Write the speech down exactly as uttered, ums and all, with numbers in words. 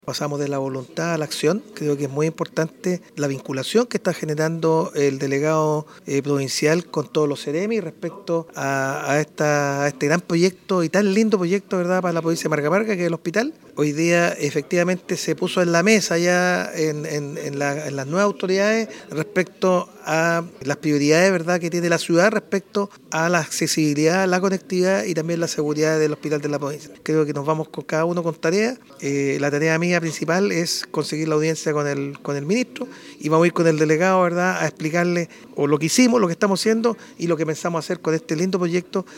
Pasamos de la voluntad a la acción. Creo que es muy importante la vinculación que está generando el delegado eh, provincial con todos los Ceremi respecto a, a, esta, a este gran proyecto y tan lindo proyecto, ¿verdad?, para la provincia de Marga Marga, que es el hospital. Hoy día efectivamente se puso en la mesa ya en, en, en, la, en las nuevas autoridades respecto a las prioridades, ¿verdad?, que tiene la ciudad respecto a la accesibilidad, la conectividad y también la seguridad del hospital de la provincia. Creo que nos vamos con cada uno con tarea. Eh, la tarea mía principal es conseguir la audiencia con el, con el ministro y vamos a ir con el delegado, ¿verdad?, a explicarle o lo que hicimos, lo que estamos haciendo y lo que pensamos hacer con este lindo proyecto